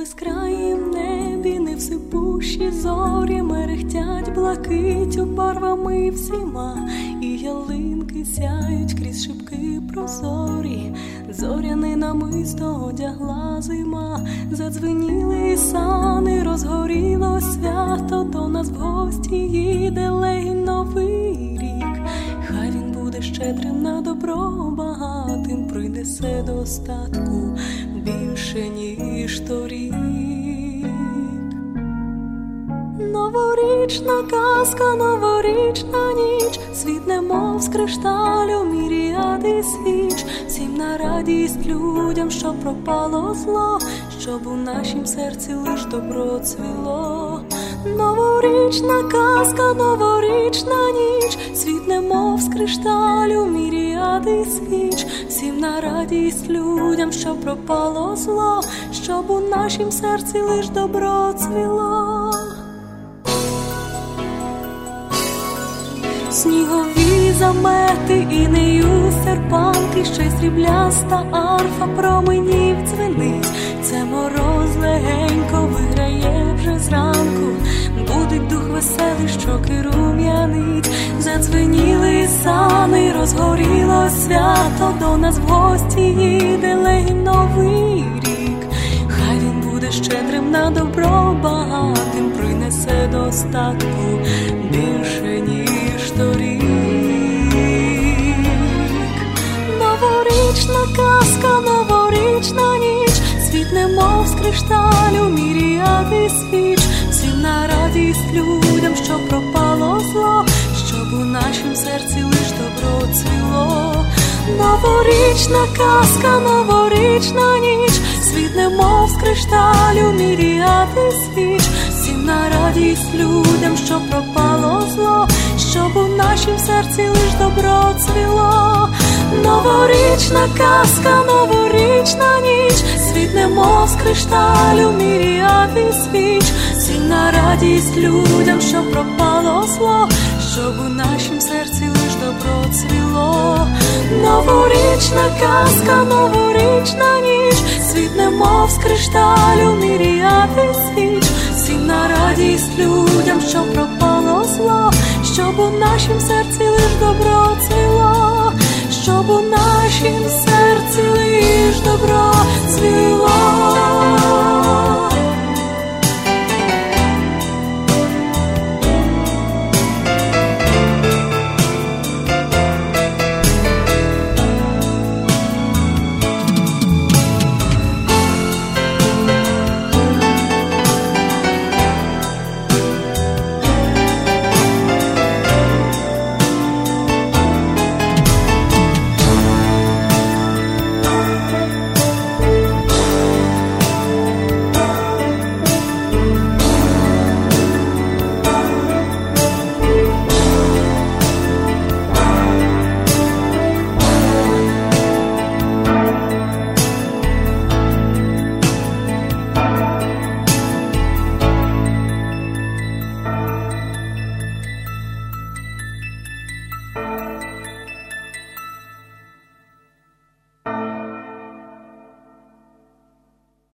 безкраїм небі, невсипущі зорі мерехтять блакитю барвами всіма, і ялинки сяють крізь шибки прозорі. Зоряне намисто одягла зима, задзвеніли сани, розгоріло свято, до нас в гості їде легінь новий рік. Хай він буде щедрим на добро, багатим, принесе достатку більше, ніж торік. Новорічна казка, новорічна ніч, світ немов з кришталю, міріади свіч, всім на радість людям, що пропало зло, щоб у нашім серці лиш добро цвіло. Новорічна казка, новорічна ніч, світ немов з кришталю, міріади свіч, всім на радість людям, що пропало зло, щоб у нашім серці лиш добро цвіло. Снігові замети і нею серпанки, ще й срібляста арфа променів дзвенить. Це мороз легенько виграє вже зранку, будить дух веселий, щоки рум'янить. Задзвеніли сани, розгоріло свято, до нас в гості їде легінь новий рік. Хай він буде щедрим на добро, багатим, принесе достатку більше, ніж торік. Новорічна казка, новорічна ніч, світ немов з кришталю, міріади свіч, всім на радість людям, що пропало зло, щоб у нашім серці лиш добро цвіло. Новорічна казка, новорічна ніч, світ немов з кришталю, міріади свіч, всім на радість людям, що пропало зло, щоб у нашім серці лиш добро цвіло. Новорічна казка, новорічна ніч, світ немов з кришталю, міріади свіч, всім на радість людям, що пропало зло, щоб у нашім серці лиш добро цвіло. Новорічна казка, новорічна ніч, світ немов з кришталю, міріади свіч, всім на радість людям, що пропало зло, щоб у нашім серці лиш добро цвіло, щоб у нашім серці